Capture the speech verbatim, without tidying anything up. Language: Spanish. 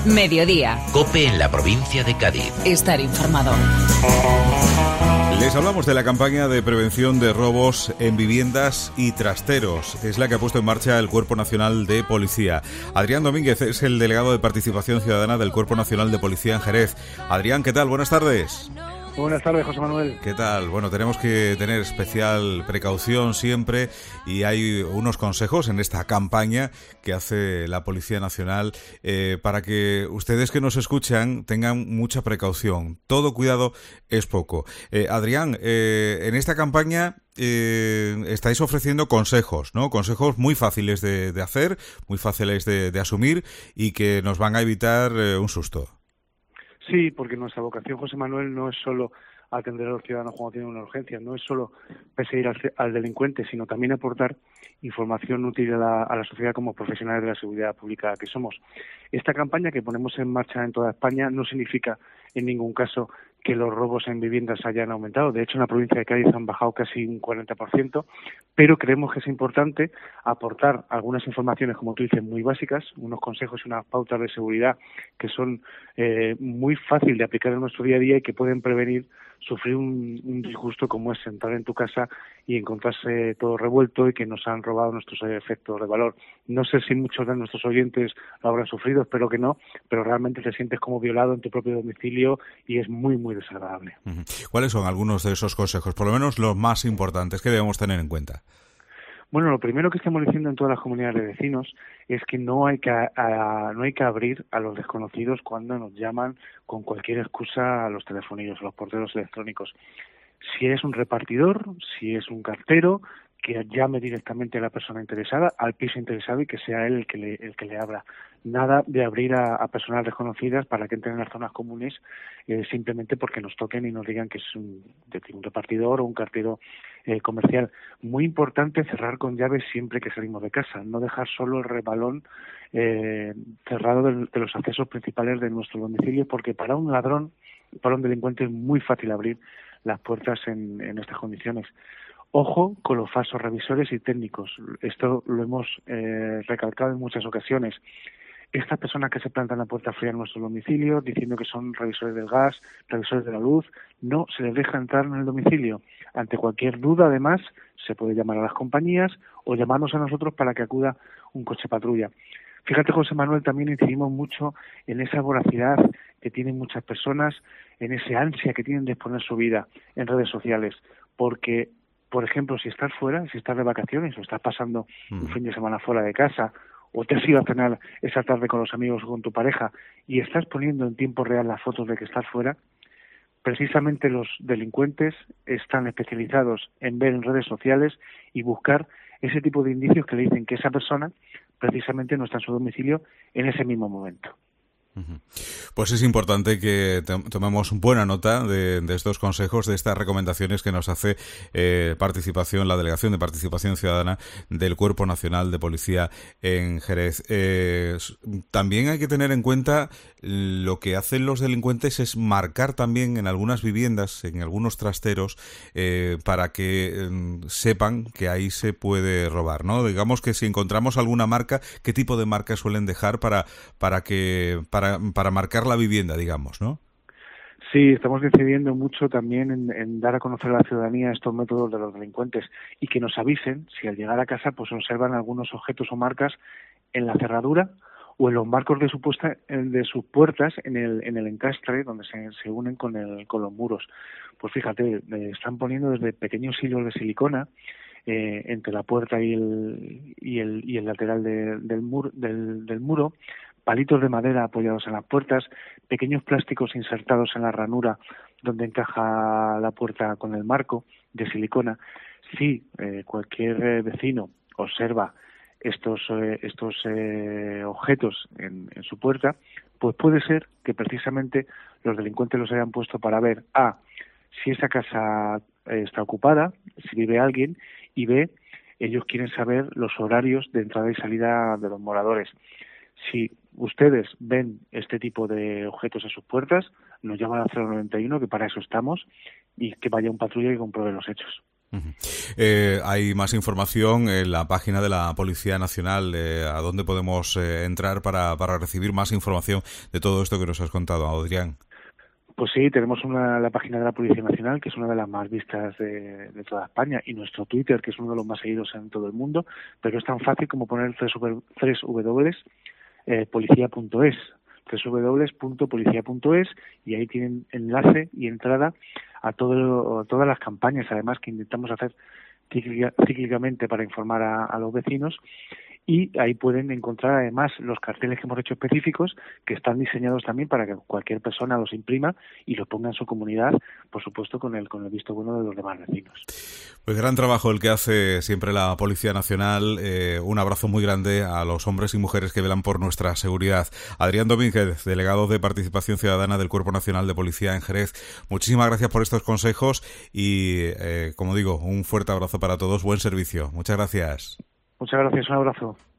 Mediodía. COPE en la provincia de Cádiz. Estar informado. Les hablamos de la campaña de prevención de robos en viviendas y trasteros. Es la que ha puesto en marcha el Cuerpo Nacional de Policía. Adrián Domínguez es el delegado de Participación Ciudadana del Cuerpo Nacional de Policía en Jerez. Adrián, ¿qué tal? Buenas tardes. Buenas tardes, José Manuel. ¿Qué tal? Bueno, tenemos que tener especial precaución siempre y hay unos consejos en esta campaña que hace la Policía Nacional eh, para que ustedes que nos escuchan tengan mucha precaución. Todo cuidado es poco. Eh, Adrián, eh, en esta campaña eh, estáis ofreciendo consejos, ¿no? Consejos muy fáciles de, de hacer, muy fáciles de, de asumir y que nos van a evitar eh, un susto. Sí, porque nuestra vocación, José Manuel, no es solo atender a los ciudadanos cuando tienen una urgencia, no es solo perseguir al, al delincuente, sino también aportar información útil a la, a la sociedad como profesionales de la seguridad pública que somos. Esta campaña que ponemos en marcha en toda España no significa en ningún caso que los robos en viviendas hayan aumentado. De hecho, en la provincia de Cádiz han bajado casi un cuarenta por ciento, pero creemos que es importante aportar algunas informaciones, como tú dices, muy básicas, unos consejos y unas pautas de seguridad que son eh, muy fácil de aplicar en nuestro día a día y que pueden prevenir sufrir un, un disgusto como es entrar en tu casa y encontrarse todo revuelto y que nos han robado nuestros efectos de valor. No sé si muchos de nuestros oyentes lo habrán sufrido, espero que no, pero realmente te sientes como violado en tu propio domicilio y es muy, muy desagradable. ¿Cuáles son algunos de esos consejos, por lo menos los más importantes, que debemos tener en cuenta? Bueno, lo primero que estamos diciendo en todas las comunidades de vecinos es que no hay que a, no hay que abrir a los desconocidos cuando nos llaman con cualquier excusa a los telefonillos, a los porteros electrónicos. Si es un repartidor, si es un cartero, que llame directamente a la persona interesada, al piso interesado y que sea él el que le, el que le abra. Nada de abrir a, a personas desconocidas para que entren en las zonas comunes eh, simplemente porque nos toquen y nos digan que es un, un repartidor o un cartero eh, comercial. Muy importante cerrar con llaves siempre que salimos de casa, no dejar solo el rebalón eh, cerrado de, de los accesos principales de nuestro domicilio, porque para un ladrón, para un delincuente es muy fácil abrir las puertas en, en estas condiciones. Ojo con los falsos revisores y técnicos. Esto lo hemos eh, recalcado en muchas ocasiones. Estas personas que se plantan la puerta fría en nuestro domicilio diciendo que son revisores del gas, revisores de la luz, no se les deja entrar en el domicilio. Ante cualquier duda, además, se puede llamar a las compañías o llamarnos a nosotros para que acuda un coche patrulla. Fíjate, José Manuel, también incidimos mucho en esa voracidad que tienen muchas personas, en ese ansia que tienen de exponer su vida en redes sociales, porque por ejemplo, si estás fuera, si estás de vacaciones o estás pasando un fin de semana fuera de casa o te has ido a cenar esa tarde con los amigos o con tu pareja y estás poniendo en tiempo real las fotos de que estás fuera, precisamente los delincuentes están especializados en ver en redes sociales y buscar ese tipo de indicios que le dicen que esa persona precisamente no está en su domicilio en ese mismo momento. Pues es importante que tomemos buena nota de, de estos consejos, de estas recomendaciones que nos hace eh, participación, la Delegación de Participación Ciudadana del Cuerpo Nacional de Policía en Jerez. Eh, también hay que tener en cuenta lo que hacen los delincuentes es marcar también en algunas viviendas, en algunos trasteros, eh, para que eh, sepan que ahí se puede robar, ¿no? Digamos que si encontramos alguna marca, ¿qué tipo de marca suelen dejar para para que para Para, para marcar la vivienda, digamos, ¿no? Sí, estamos decidiendo mucho también en, en dar a conocer a la ciudadanía estos métodos de los delincuentes y que nos avisen si al llegar a casa pues observan algunos objetos o marcas en la cerradura o en los marcos de, su puesta, de sus puertas en el, en el encastre donde se, se unen con, el, con los muros. Pues fíjate, eh, están poniendo desde pequeños hilos de silicona eh, entre la puerta y el, y el, y el lateral de, del, mur, del, del muro, palitos de madera apoyados en las puertas, pequeños plásticos insertados en la ranura donde encaja la puerta con el marco de silicona. Si eh, cualquier eh, vecino observa estos eh, estos eh, objetos en, en su puerta, pues puede ser que precisamente los delincuentes los hayan puesto para ver A, si esa casa eh, está ocupada, si vive alguien, y B, ellos quieren saber los horarios de entrada y salida de los moradores. Si ustedes ven este tipo de objetos en sus puertas, nos llaman al cero noventa y uno, que para eso estamos, y que vaya un patrulla y compruebe los hechos. Uh-huh. Eh, hay más información en la página de la Policía Nacional. Eh, ¿A dónde podemos eh, entrar para, para recibir más información de todo esto que nos has contado, Adrián? Pues sí, tenemos una, la página de la Policía Nacional, que es una de las más vistas de, de toda España, y nuestro Twitter, que es uno de los más seguidos en todo el mundo, pero es tan fácil como poner tres w w w punto policía punto es, tres w w w punto policía punto es, y ahí tienen enlace y entrada a, todo, a todas las campañas, además, que intentamos hacer cíclicamente para informar a, a los vecinos. Y ahí pueden encontrar además los carteles que hemos hecho específicos, que están diseñados también para que cualquier persona los imprima y los ponga en su comunidad, por supuesto con el con el visto bueno de los demás vecinos. Pues gran trabajo el que hace siempre la Policía Nacional. Eh, un abrazo muy grande a los hombres y mujeres que velan por nuestra seguridad. Adrián Domínguez, delegado de Participación Ciudadana del Cuerpo Nacional de Policía en Jerez, muchísimas gracias por estos consejos y, eh, como digo, un fuerte abrazo para todos. Buen servicio. Muchas gracias. Muchas gracias, un abrazo.